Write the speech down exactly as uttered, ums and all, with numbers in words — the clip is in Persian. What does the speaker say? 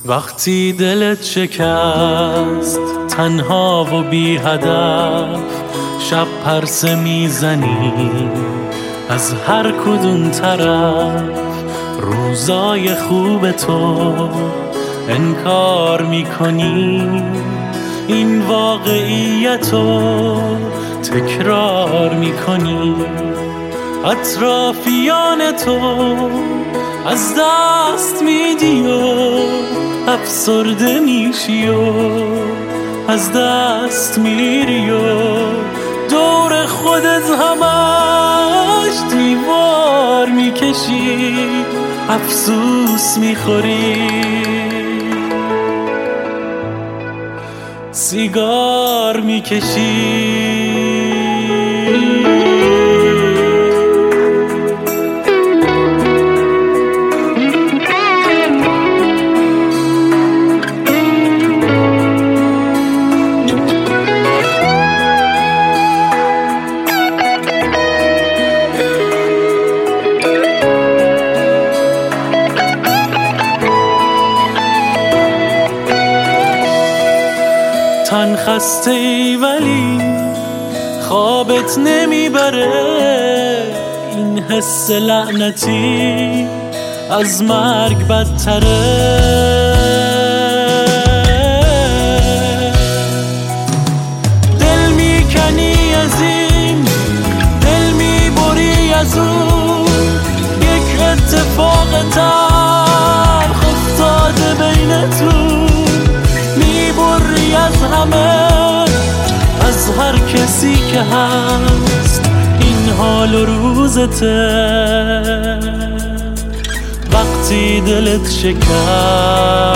وقتی دلت شکست تنها و بی هدف، شب پرسه میزنی از هر کدوم طرف، روزای خوب تو انکار میکنی، این واقعیتو تکرار میکنی، اطرافیان تو از دست میدی و افسرده میشی و از دست میری و دور خودت همش دیوار میکشی، افسوس میخوری، سیگار میکشی. تن خسته ای ولی خوابت نمیبره، این حس لعنتی از مرگ بدتره. دل میکنی از این، دل میبری از اون، یک اتفاق تلخ افتاده بینتون، میبری از همه، از هر کسی که هست، این حال و روزته. وقتی دلت شکست